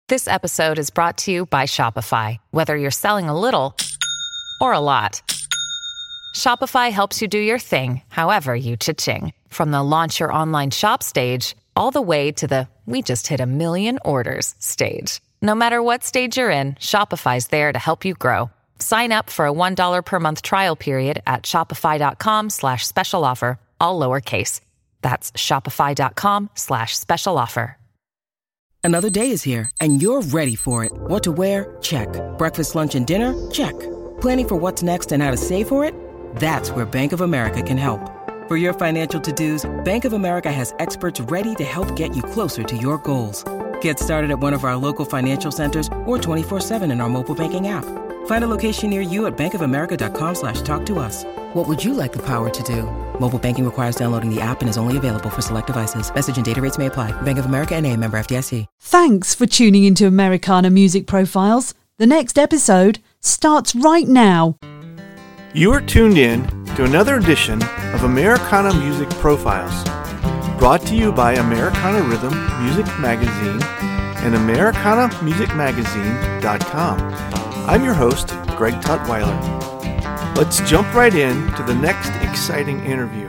This episode is brought to you by Shopify. Whether you're selling a little or a lot, Shopify helps you do your thing, however you cha-ching. From the launch your online shop stage, all the way to the we just hit 1 million orders stage. No matter what stage you're in, Shopify's there to help you grow. Sign up for a $1 per month trial period at shopify.com/special offer, all lowercase. That's shopify.com/special offer. Another day is here, and you're ready for it. What to wear? Check. Breakfast, lunch, and dinner? Check. Planning for what's next and how to save for it? That's where Bank of America can help. For your financial to-dos, Bank of America has experts ready to help get you closer to your goals. Get started at one of our local financial centers or 24/7 in our mobile banking app. Find a location near you at bankofamerica.com/talktous. What would you like the power to do? Mobile banking requires downloading the app and is only available for select devices. Message and data rates may apply. Bank of America NA, member FDIC. Thanks for tuning into Americana Music Profiles. The next episode starts right now. You are tuned in to another edition of Americana Music Profiles, brought to you by Americana Rhythm Music Magazine and AmericanaMusicMagazine.com. I'm your host, Greg Tutwiler. Let's jump right in to the next exciting interview.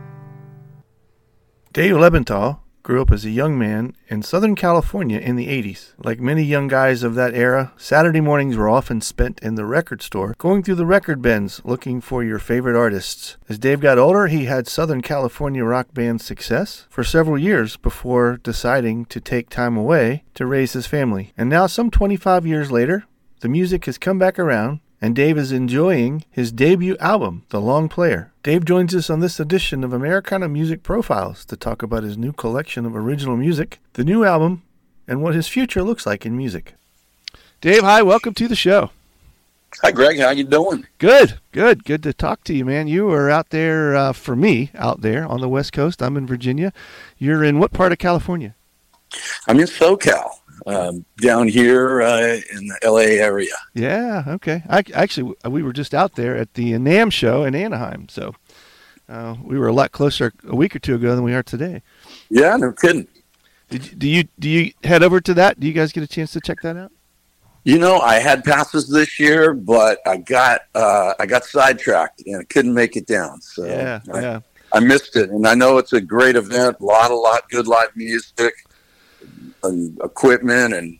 Dave Lebenthal grew up as a young man in Southern California in the 80s. Like many young guys of that era, Saturday mornings were often spent in the record store, going through the record bins looking for your favorite artists. As Dave got older, he had Southern California rock band success for several years before deciding to take time away to raise his family. And now, some 25 years later, the music has come back around, and Dave is enjoying his debut album, The Long Player. Dave joins us on this edition of Americana Music Profiles to talk about his new collection of original music, the new album, and what his future looks like in music. Dave, hi, welcome to the show. Hi, Greg. How you doing? Good to talk to you, man. You are out there, for me, out there on the West Coast. I'm in Virginia. You're in what part of California? I'm in SoCal. Down here in the LA area. Yeah, okay. We were just out there at the NAMM show in Anaheim, so we were a lot closer a week or two ago than we are today. Yeah, no kidding. Do you head over to that? Do you guys get a chance to check that out? You know, I had passes this year, but I got sidetracked and I couldn't make it down. So yeah. I missed it, and I know it's a great event. A lot good live music. And equipment and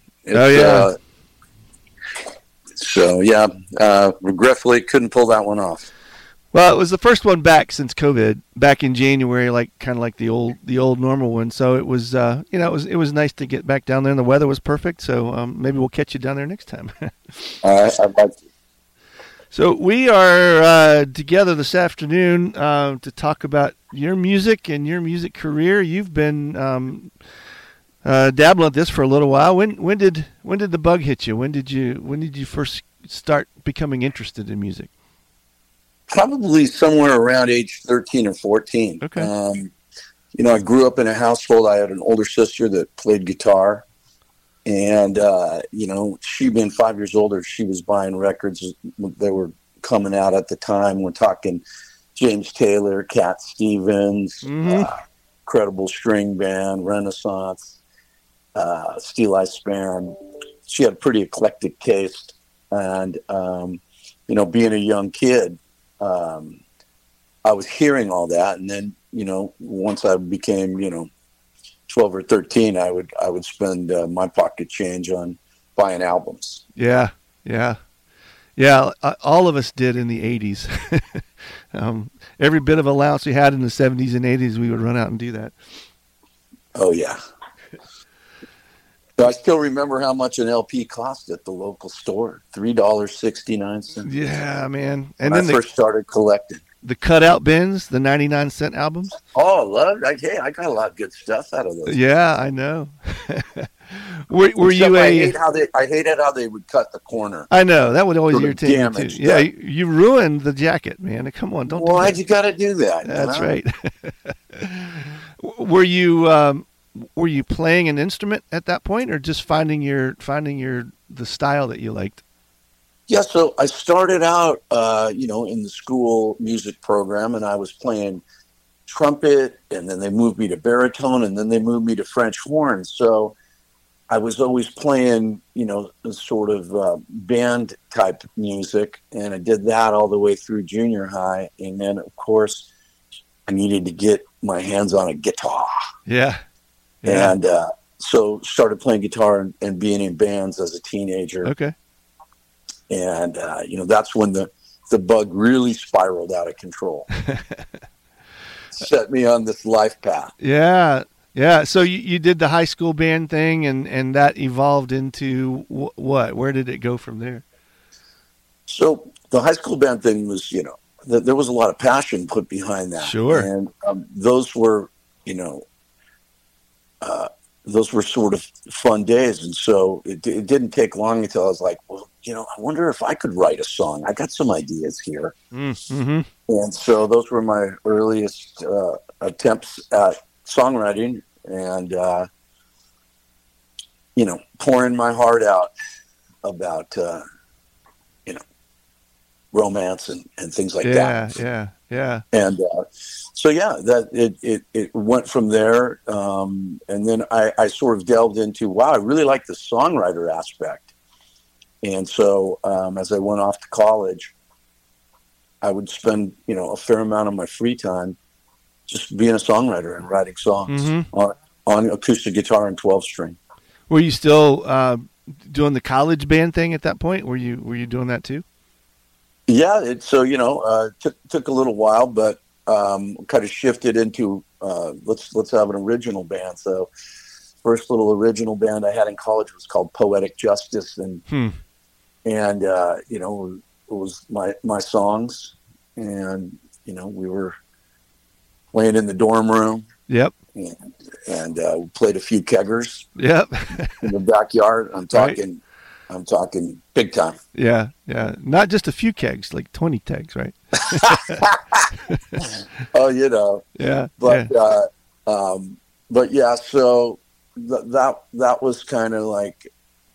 regretfully couldn't pull that one off. Well, it was the first one back since COVID, back in January, kind of like the old normal one. So it was it was nice to get back down there, and the weather was perfect. So maybe we'll catch you down there next time. I'd like to. So we are together this afternoon to talk about your music and your music career. You've been dabbling at this for a little while. When did the bug hit you? When did you first start becoming interested in music? Probably somewhere around age 13 or 14. Okay. I grew up in a household. I had an older sister that played guitar, and she being 5 years older, she was buying records that were coming out at the time. We're talking James Taylor, Cat Stevens, Incredible String Band, Renaissance. Steel Eye Sparrow. She had a pretty eclectic taste, and being a young kid, I was hearing all that, and then once I became 12 or 13, I would spend my pocket change on buying albums. Yeah. All of us did in the 80s. Every bit of allowance we had in the 70s and 80s, we would run out and do that. Oh yeah. I still remember how much an LP cost at the local store, $3.69. Yeah, man. And then I first started collecting. The cutout bins, the 99-cent albums. Oh, I loved it. Hey, I got a lot of good stuff out of those. Yeah, I know. Were you I hated how they would cut the corner. I know. That would always irritate me too. Yeah, you ruined the jacket, man. Come on, don't. Why'd you got to do that? That's right. Were you playing an instrument at that point, or just finding the style that you liked? Yeah, so I started out, in the school music program, and I was playing trumpet, and then they moved me to baritone, and then they moved me to French horn. So I was always playing, sort of band type music, and I did that all the way through junior high. And then, of course, I needed to get my hands on a guitar. Yeah. And so started playing guitar and being in bands as a teenager. Okay. And, that's when the bug really spiraled out of control. Set me on this life path. Yeah. Yeah. So you did the high school band thing, and that evolved into what? Where did it go from there? So the high school band thing was, there was a lot of passion put behind that. Sure. And those were, those were sort of fun days. And so it didn't take long until I was like, well, I wonder if I could write a song. I got some ideas here. Mm-hmm. And so those were my earliest attempts at songwriting, and, pouring my heart out about, romance and things like that. Yeah. And that it went from there. And then I sort of delved into, wow, I really like the songwriter aspect. And so as I went off to college, I would spend, a fair amount of my free time just being a songwriter and writing songs on acoustic guitar and 12-string. Were you still doing the college band thing at that point? Were you doing that too? Yeah, took a little while, but kind of shifted into let's have an original band. So first little original band I had in college was called Poetic Justice, and it was my songs, and we were playing in the dorm room. Yep. And we played a few keggers. Yep. In the backyard. I'm talking big time. Yeah. Not just a few kegs, like 20 kegs, right? Oh, Yeah. But yeah, so that was kind of like,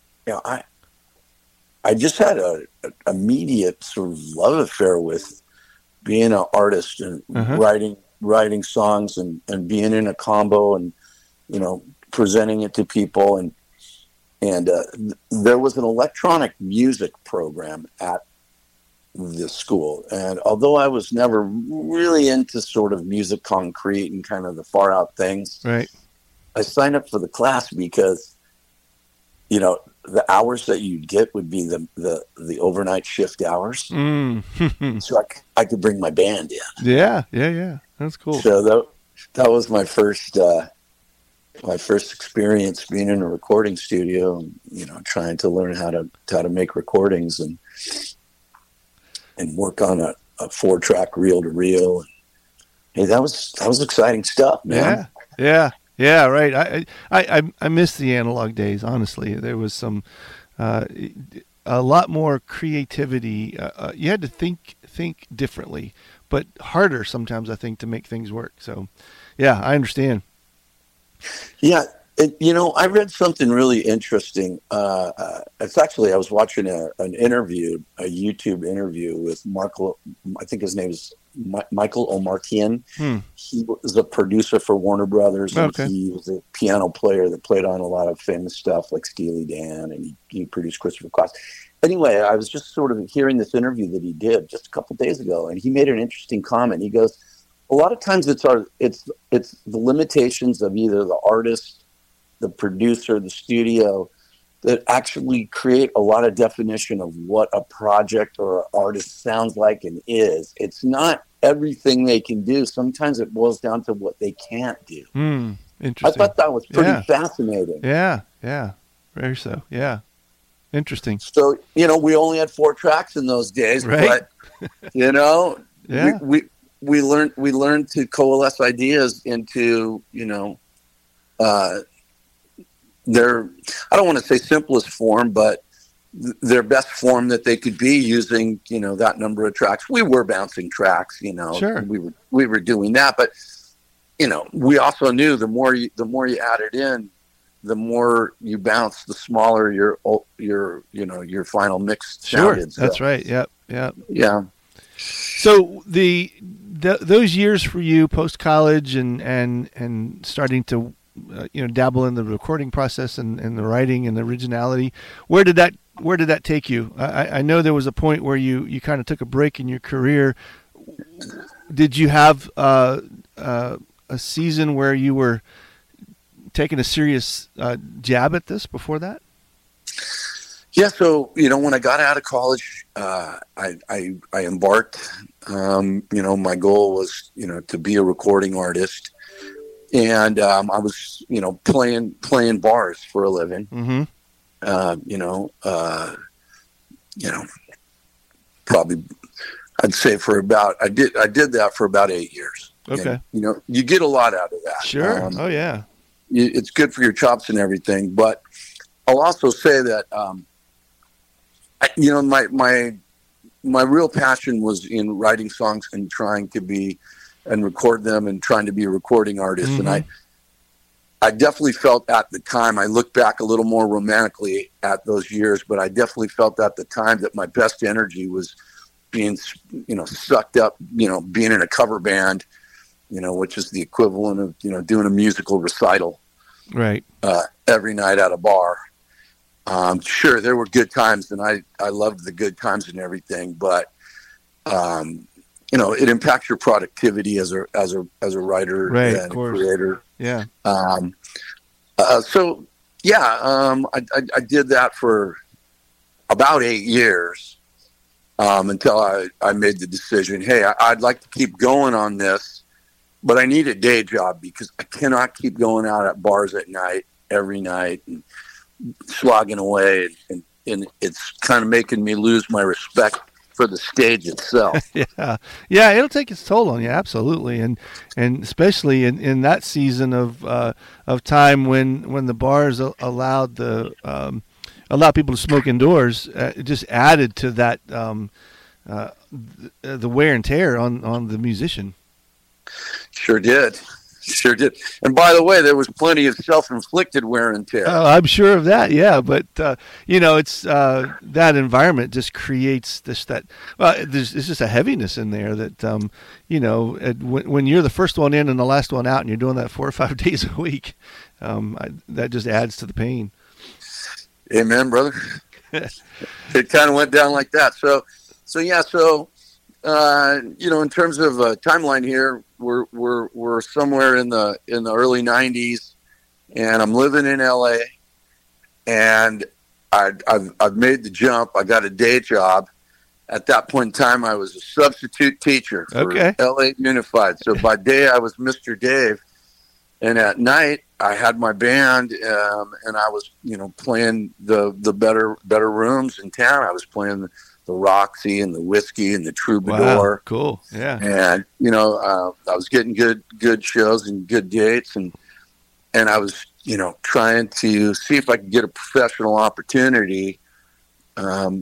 I just had a immediate sort of love affair with being an artist and writing songs and being in a combo and, presenting it to people. And there was an electronic music program at the school. And although I was never really into sort of music concrete and kind of the far out things, right, I signed up for the class because, the hours that you'd get would be the overnight shift hours. So I could bring my band in. Yeah. That's cool. So that was my first experience being in a recording studio, and, trying to learn how to make recordings and work on a 4-track reel to reel. Hey, that was exciting stuff, man. Yeah, right. I miss the analog days. Honestly, there was some a lot more creativity. You had to think differently, but harder sometimes, I think, to make things work. So, yeah, I understand. Yeah, I read something really interesting. It's actually, I was watching a YouTube interview with I think his name is Michael Omartian. He was a producer for Warner Brothers, and he was a piano player that played on a lot of famous stuff like Steely Dan, and he produced Christopher Cross. Anyway, I was just sort of hearing this interview that he did just a couple days ago, and he made an interesting comment. He goes, a lot of times it's the limitations of either the artist, the producer, the studio, that actually create a lot of definition of what a project or an artist sounds like and is. It's not everything they can do. Sometimes it boils down to what they can't do. Interesting. I thought that was pretty fascinating. Yeah. Very so. Yeah. Interesting. So, we only had 4 tracks in those days, right? But, we learned to coalesce ideas into, their, I don't want to say simplest form, but their best form that they could be using, that number of tracks. We were bouncing tracks, Sure. We were doing that, but we also knew the more you added in, the more you bounce, the smaller your final mix sounded. Sure. That's right. Yep. Yeah. So those years for you post college and starting to dabble in the recording process and the writing and the originality. Where did that take you? I know there was a point where you kind of took a break in your career. Did you have a season where you were taking a serious jab at this before that? Yeah. So, when I got out of college, I embarked, my goal was, to be a recording artist. And I was, playing bars for a living. Mm-hmm. Probably I'd say I did that for about 8 years. Okay. And, you get a lot out of that. Sure. Oh yeah. It's good for your chops and everything, but I'll also say that, my real passion was in writing songs and trying to be and record them and trying to be a recording artist. Mm-hmm. And I definitely felt at the time, I look back a little more romantically at those years, but I definitely felt at the time that my best energy was being, sucked up, being in a cover band, which is the equivalent of, doing a musical recital. Right. Every night at a bar. Sure, there were good times, and I loved the good times and everything, but it impacts your productivity as a writer, right, and a creator. Yeah. I did that for about 8 years until I made the decision. Hey, I'd like to keep going on this, but I need a day job because I cannot keep going out at bars at night every night and slogging away, and it's kind of making me lose my respect for the stage itself. Yeah, it'll take its toll on you, absolutely, and especially in that season of time when the bars allowed people to smoke indoors. It just added to that the wear and tear on the musician. Sure did. And by the way, there was plenty of self-inflicted wear and tear. Oh, I'm sure of that. Yeah. But, it's that environment just creates it's just a heaviness in there that, when you're the first one in and the last one out and you're doing that 4 or 5 days a week, that just adds to the pain. Amen, brother. It kind of went down like that. So in terms of timeline here, we're somewhere in the early 90s, and I'm living in LA, and I've made the jump. I got a day job. At that point in time, I was a substitute teacher for LA Unified. So by day, I was Mr. Dave, and at night, I had my band, and I was playing the better rooms in town. I was playing the Roxy and the Whiskey and the Troubadour. Wow, cool. Yeah. And, I was getting good shows and good dates, and I was, trying to see if I could get a professional opportunity, and,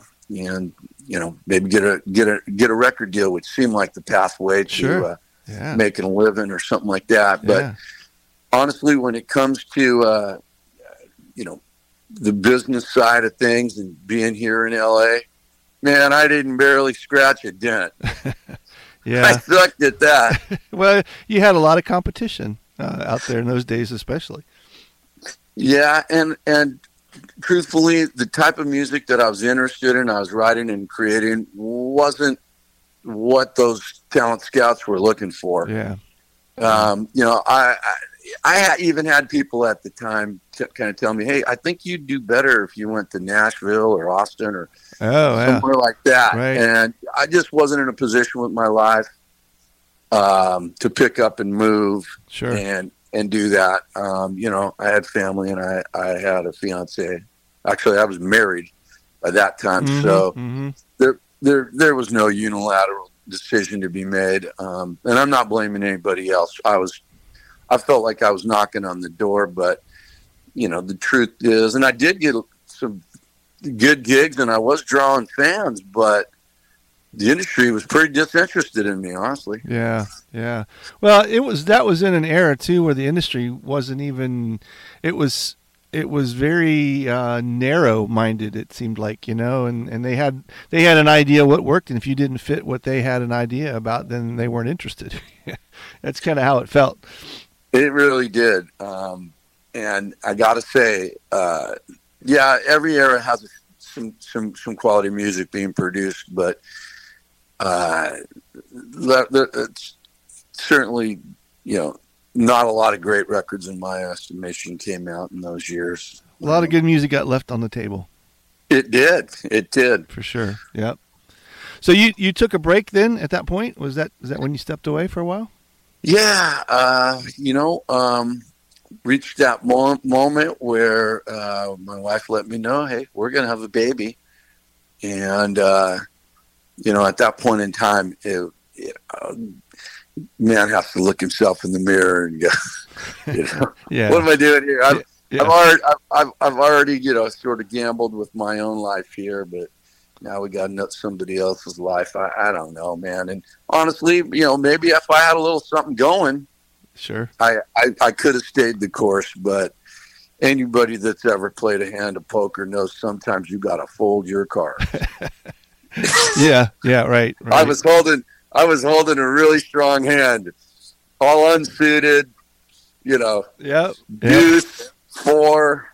maybe get a record deal, which seemed like the pathway to making a living or something like that. But honestly, when it comes to, the business side of things and being here in LA, man, I didn't barely scratch a dent. Yeah. I sucked at that. Well, you had a lot of competition out there in those days, especially. Yeah, and truthfully, the type of music that I was interested in, I was writing and creating, wasn't what those talent scouts were looking for. Yeah. I even had people at the time kind of tell me, hey, I think you'd do better if you went to Nashville or Austin or somewhere like that. Right. And I just wasn't in a position with my life to pick up and move and do that. I had family, and I had a fiance. Actually, I was married by that time. Mm-hmm, so there was no unilateral decision to be made. And I'm not blaming anybody else. I felt like I was knocking on the door, but the truth is, and I did get some good gigs and I was drawing fans, but the industry was pretty disinterested in me, honestly. Yeah. Yeah. Well, that was in an era too, where the industry wasn't even, it was very narrow minded. It seemed like, and they had an idea what worked. And if you didn't fit what they had an idea about, then they weren't interested. That's kind of how it felt. It really did. And I got to say, yeah, every era has some quality music being produced, but it's certainly, not a lot of great records in my estimation came out in those years. A lot of good music got left on the table. It did. For sure. Yep. So you took a break then at that point? Is that when you stepped away for a while? Yeah. Reached that moment where my wife let me know, hey, we're going to have a baby. And, at that point in time, man has to look himself in the mirror and go, yeah. What am I doing here? I've already, sort of gambled with my own life here, but now we got somebody else's life. I don't know, man. And honestly, maybe if I had a little something going, sure, I could have stayed the course. But anybody that's ever played a hand of poker knows sometimes you got to fold your cards. yeah, right. I was holding a really strong hand, all unsuited. Yep. Deuce, 4.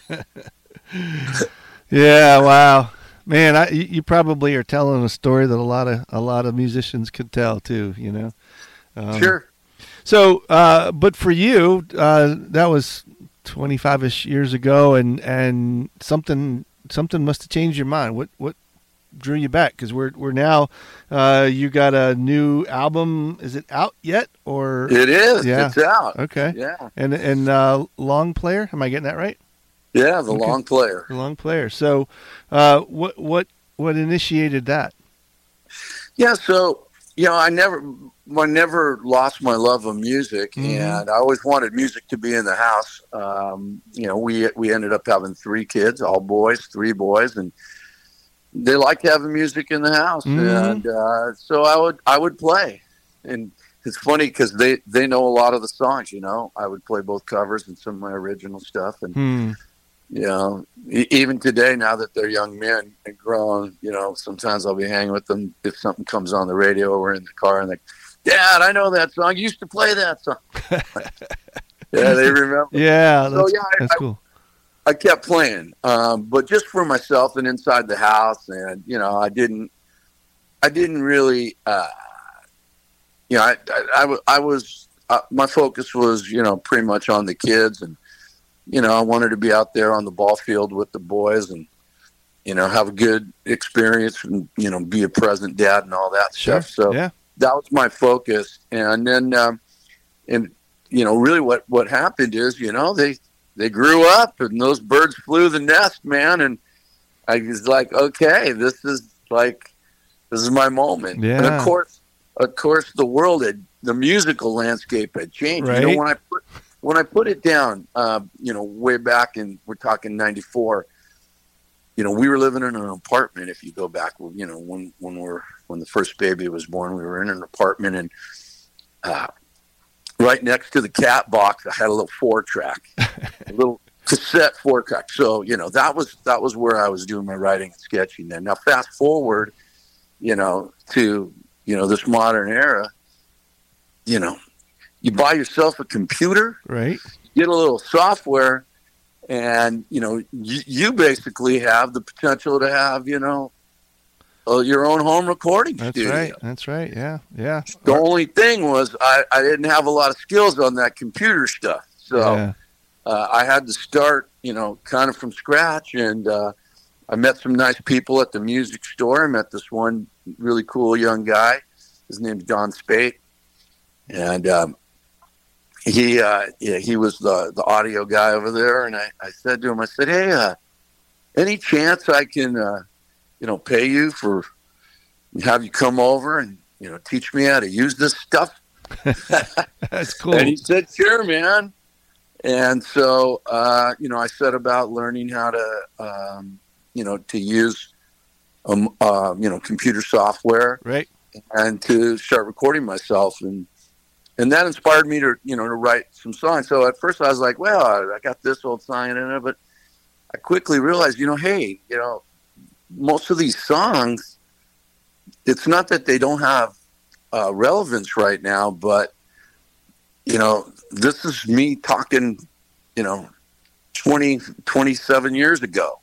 Yeah, wow. Man, you probably are telling a story that a lot of musicians could tell too, Sure. So, but for you, that was 25-ish years ago, and something must have changed your mind. What drew you back? Because we're now, you got a new album. Is it out yet? Or it is. Yeah. It's out. Okay. Yeah. And Long Player. Am I getting that right? Yeah, the Long Player. The Long Player. So, what initiated that? Yeah. So, I never lost my love of music, and I always wanted music to be in the house. We ended up having 3 kids, all boys, 3 boys, and they liked having music in the house, and so I would play. And it's funny because they know a lot of the songs. I would play both covers and some of my original stuff, and even today, now that they're young men and grown, sometimes I'll be hanging with them if something comes on the radio or we're in the car, and like, Dad, I know that song. You used to play that song. Yeah, they remember. Yeah, that's cool. I kept playing, but just for myself and inside the house. And, I didn't really, I was, my focus was, pretty much on the kids. And, I wanted to be out there on the ball field with the boys and, have a good experience and, be a present dad and all that stuff. So yeah. That was my focus. And then, really what happened is, they grew up and those birds flew the nest, man. And I was like, okay, this is my moment. Yeah. And of course, the musical landscape had changed. Right. When I put it down, way back in, we're talking 94, we were living in an apartment. If you go back, when the first baby was born, we were in an apartment, and right next to the cat box, I had a little 4-track, a little cassette 4-track. So, that was where I was doing my writing and sketching then. Now, fast forward, to, this modern era, you buy yourself a computer, right? Get a little software, and, you basically have the potential to have, your own home recording studio. That's right. Yeah. Yeah. The only thing was I didn't have a lot of skills on that computer stuff. So I had to start, kind of from scratch. And I met some nice people at the music store. I met this one really cool young guy. His name's John Spate. And he was the audio guy over there. And I said to him, I said, hey, any chance I can pay you for have you come over and teach me how to use this stuff? That's cool. And he said, sure, man. And so I set about learning how to to use computer software, right, and to start recording myself, and that inspired me to to write some songs. So at first I was like, well, I got this old song in it, but I quickly realized, hey, most of these songs, it's not that they don't have relevance right now, but this is me talking, 27 years ago.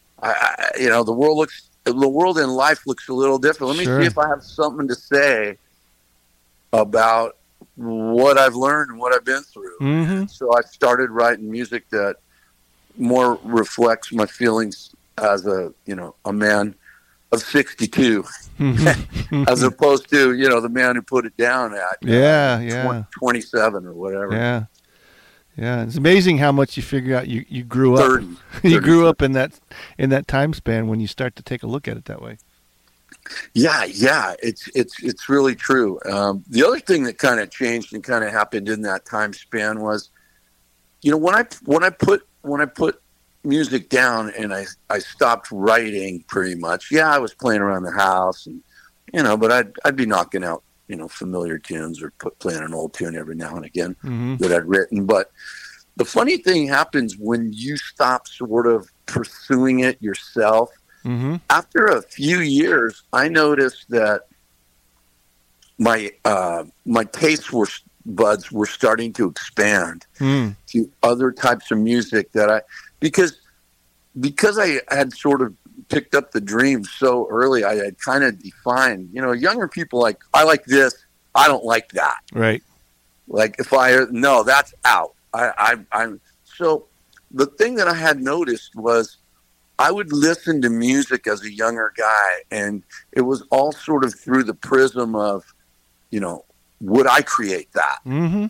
The world in life looks a little different. Let me see if I have something to say about what I've learned and what I've been through. Mm-hmm. So I started writing music that more reflects my feelings as a man of 62, as opposed to, the man who put it down at 27 or whatever. Yeah. Yeah. It's amazing how much you figure out you grew up. 30, you grew up in that time span when you start to take a look at it that way. Yeah. It's really true. The other thing that kind of changed and kind of happened in that time span was, when I put music down and I stopped writing pretty much. Yeah, I was playing around the house and, but I'd be knocking out, familiar tunes or playing an old tune every now and again that I'd written. But the funny thing happens when you stop sort of pursuing it yourself. After a few years, I noticed that my taste buds were starting to expand to other types of music because I had sort of picked up the dream so early. I had kind of defined, younger people like, I like this, I don't like that. Right. Like that's out. I'm so the thing that I had noticed was I would listen to music as a younger guy, and it was all sort of through the prism of, would I create that?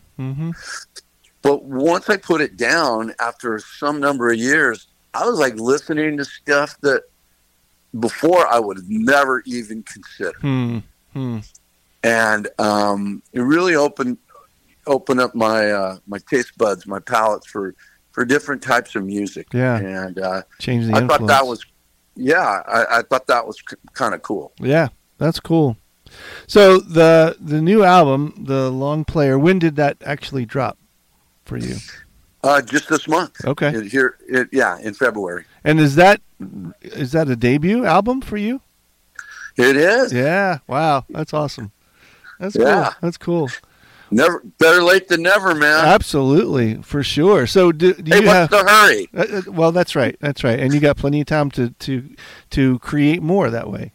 But once I put it down after some number of years, I was like listening to stuff that before I would have never even considered. And it really opened up my my taste buds, my palates for different types of music. Yeah. And change the I influence. thought that was, I thought that was kind of cool. Yeah, that's cool. So the new album, The Long Player, when did that actually drop for you? Just this month. Okay. In February. And is that a debut album for you? It is. Yeah. Wow. That's awesome. That's cool. That's cool. Never better late than never, man. Absolutely, for sure. So do you what's the hurry? Well, that's right. That's right. And you got plenty of time to create more that way.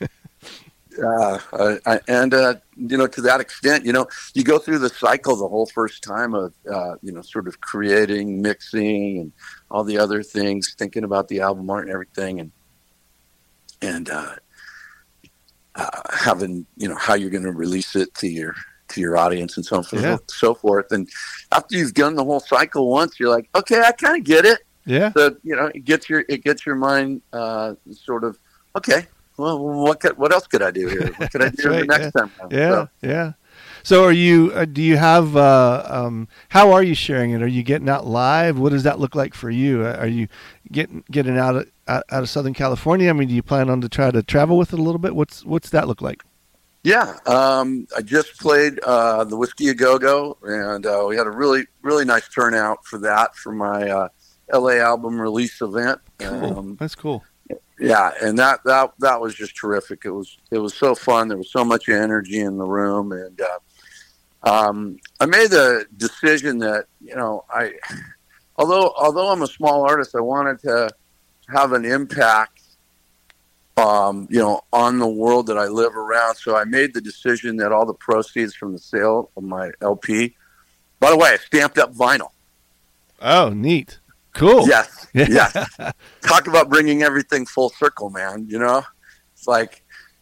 To that extent, you go through the cycle the whole first time of, sort of creating, mixing, and all the other things, thinking about the album art and everything, and having, how you're going to release it to your audience and so on, so forth. And after you've done the whole cycle once, you're like, okay, I kind of get it. Yeah. So, it gets your mind sort of, okay, well, what else could I do here? What could I do the next time? Yeah. So are you, do you have, how are you sharing it? Are you getting out live? What does that look like for you? Are you getting out of Southern California? I mean, do you plan on to try to travel with it a little bit? What's that look like? Yeah. I just played the Whiskey A Go-Go, and we had a really, really nice turnout for that, for my LA album release event. Cool. That's cool. Yeah, and that was just terrific. It was so fun. There was so much energy in the room, and I made the decision that although I'm a small artist, I wanted to have an impact, on the world that I live around. So I made the decision that all the proceeds from the sale of my LP, by the way, I stamped up vinyl. Oh, neat. Cool. Yes. Yes. Talk about bringing everything full circle, man. It's like,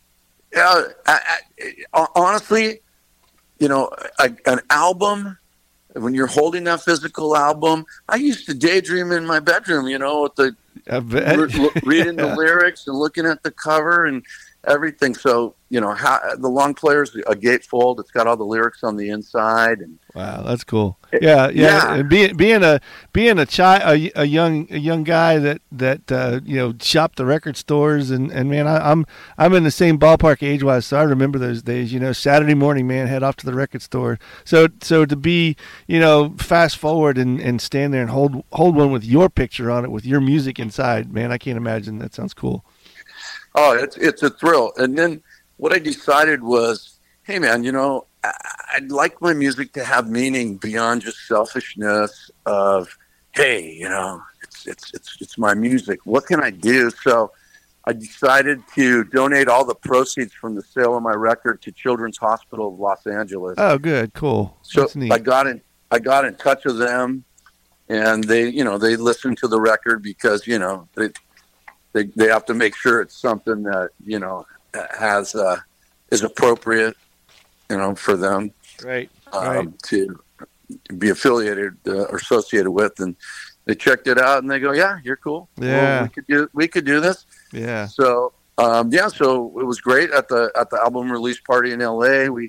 honestly, an album, when you're holding that physical album, I used to daydream in my bedroom, with the reading the lyrics and looking at the cover and everything. So, the Long Player's a gatefold. It's got all the lyrics on the inside. And wow, that's cool. Yeah. And being a young guy that shopped the record stores and man, I'm in the same ballpark age wise, so I remember those days. Saturday morning, man, head off to the record store. So to be fast forward and stand there and hold one with your picture on it with your music inside, man, I can't imagine. That sounds cool. Oh, it's a thrill. And then what I decided was, hey, man, I'd like my music to have meaning beyond just selfishness of, hey, you know, it's my music. What can I do? So I decided to donate all the proceeds from the sale of my record to Children's Hospital of Los Angeles. Oh, good, cool. So That's neat. I got in touch with them, and they listened to the record because, you know, they have to make sure it's something that, you know, is appropriate, you know, for them, right. to be affiliated or associated with. And they checked it out and they go, yeah, you're cool. Yeah. Well, we could do this. Yeah. So, so it was great at the album release party in LA. We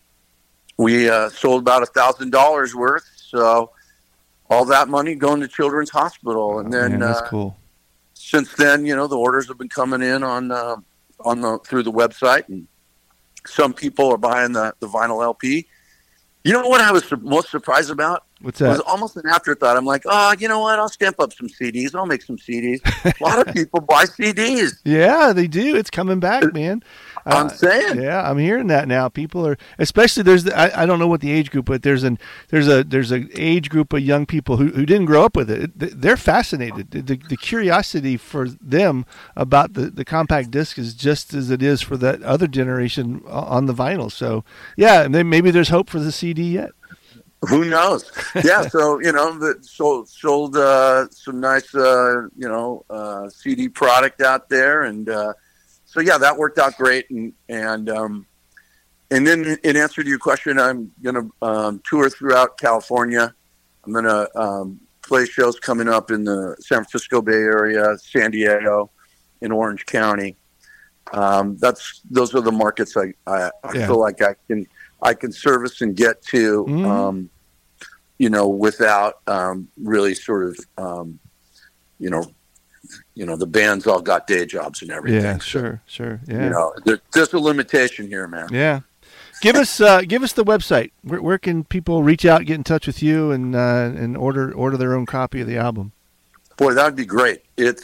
sold about $1,000 worth. So all that money going to Children's Hospital. And then, that's cool. Since then, you know, the orders have been coming in through the website, and some people are buying the vinyl LP. You know what I was most surprised about? What's that? It was almost an afterthought. I'm like, oh, you know what? I'll stamp up some CDs. I'll make some CDs. A lot of people buy CDs. Yeah, they do. It's coming back, man. I'm saying. Yeah, I'm hearing that now. People are, especially I don't know what the age group, but there's an age group of young people who didn't grow up with it. They're fascinated. The curiosity for them about the compact disc is just as it is for that other generation on the vinyl. So yeah, and then maybe there's hope for the CD yet. Who knows? Yeah, so, you know, sold some nice, CD product out there, and so yeah, that worked out great. And then in answer to your question, I'm gonna tour throughout California. I'm gonna play shows coming up in the San Francisco Bay Area, San Diego, in Orange County. Those are the markets I feel like I can service and get to, you know, without really sort of, the band's all got day jobs and everything. Yeah, sure. Yeah, you know, there's a limitation here, man. Yeah, give us the website. Where can people reach out, get in touch with you, and order their own copy of the album? Boy, that'd be great. It's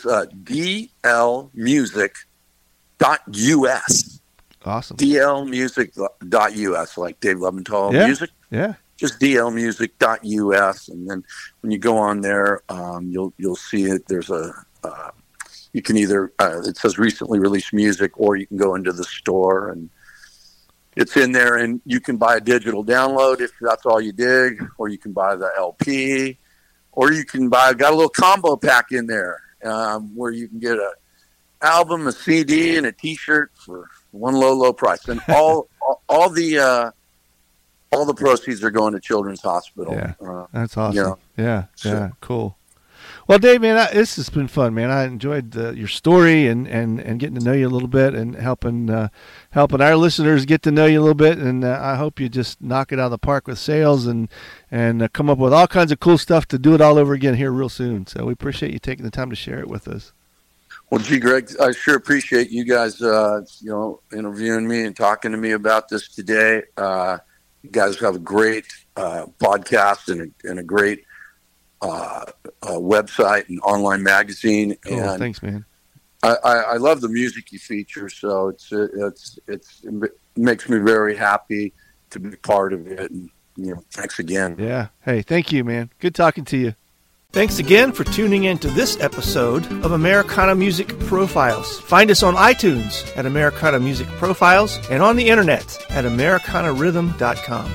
dlmusic.us. Awesome. dlmusic.us, like Dave Leventhal music. Yeah. Just dlmusic.us, and then when you go on there, you'll see it. There's you can either it says recently released music, or you can go into the store and it's in there, and you can buy a digital download if that's all you dig, or you can buy the LP, or you can got a little combo pack in there where you can get a album, a CD, and a T-shirt for one low price, and all the proceeds are going to Children's Hospital. Yeah, that's awesome. You know, yeah, cool. Well, Dave, man, this has been fun, man. I enjoyed your story and getting to know you a little bit, and helping our listeners get to know you a little bit. And I hope you just knock it out of the park with sales and come up with all kinds of cool stuff to do it all over again here real soon. So we appreciate you taking the time to share it with us. Well, gee, Greg, I sure appreciate you guys, interviewing me and talking to me about this today. You guys have a great podcast and a great website and online magazine. Cool. And thanks, man. I love the music you feature, so it makes me very happy to be part of it. And thanks again. Yeah. Hey, thank you, man. Good talking to you. Thanks again for tuning in to this episode of Americana Music Profiles. Find us on iTunes at Americana Music Profiles and on the internet at AmericanaRhythm.com.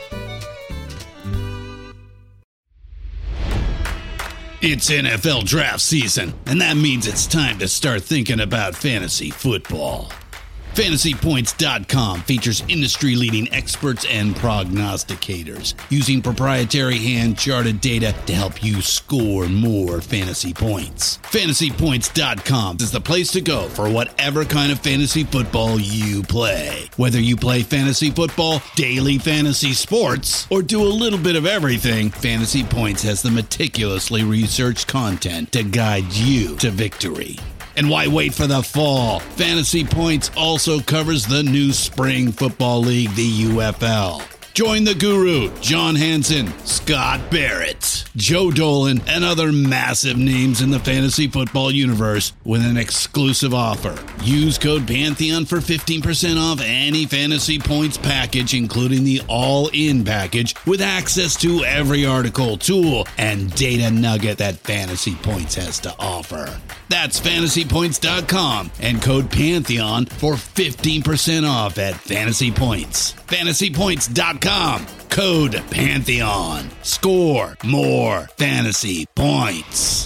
It's NFL draft season, and that means it's time to start thinking about fantasy football. FantasyPoints.com features industry-leading experts and prognosticators using proprietary hand-charted data to help you score more fantasy points. FantasyPoints.com is the place to go for whatever kind of fantasy football you play. Whether you play fantasy football, daily fantasy sports, or do a little bit of everything, Fantasy Points has the meticulously researched content to guide you to victory. And why wait for the fall? Fantasy Points also covers the new spring football league, the UFL. Join the guru, John Hansen, Scott Barrett, Joe Dolan, and other massive names in the fantasy football universe with an exclusive offer. Use code Pantheon for 15% off any Fantasy Points package, including the all-in package with access to every article, tool, and data nugget that Fantasy Points has to offer. That's fantasypoints.com and code Pantheon for 15% off at Fantasy Points. Fantasypoints.com, code Pantheon. Score more fantasy points.